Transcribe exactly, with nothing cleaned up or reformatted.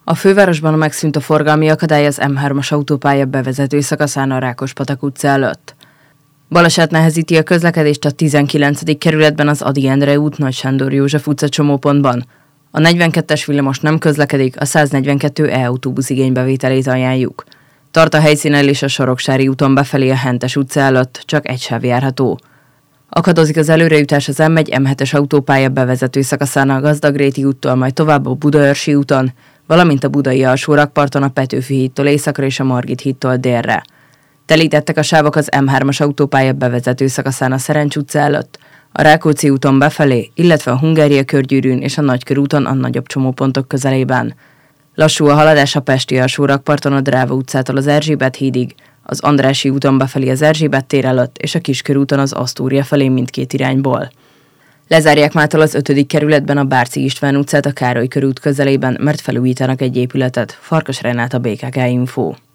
A fővárosban megszűnt a forgalmi akadály az M hármas autópálya bevezető szakaszán a Rákospatak utca előtt. Baleset nehezíti a közlekedést a tizenkilencedik kerületben az Ady Endre út Nagy Sándor József utca csomópontban. A negyvenkettes villamos nem közlekedik, a száznegyvenkettő E autóbusz igénybevételét ajánljuk. Tart a helyszínen és a Soroksári úton befelé a Hentes utca előtt, csak egy sáv járható. Akadozik az előrejutás az M egy M hetes autópálya bevezető szakaszán a Gazdagréti úttól, majd tovább a Budaörsi úton, valamint a budai alsórakparton a Petőfi hídtól északra és a Margit hídtól délre. Telítettek a sávok az M hármas autópálya bevezető szakaszán a Szerencs utca előtt, a Rákóczi úton befelé, illetve a Hungária körgyűrűn és a Nagykörúton a nagyobb csomópontok közelében. Lassú a haladás a Pesti alsórakparton a Dráva utcától az Erzsébet hídig, az Andrássy úton befelé az Erzsébet tér előtt és a Kiskörúton az Asztória felé mindkét irányból. Lezárják mától az ötödik kerületben a Bárci István utcát a Károly körút közelében, mert felújítanak egy épületet. Farkas Renáta, bé ká ká Info.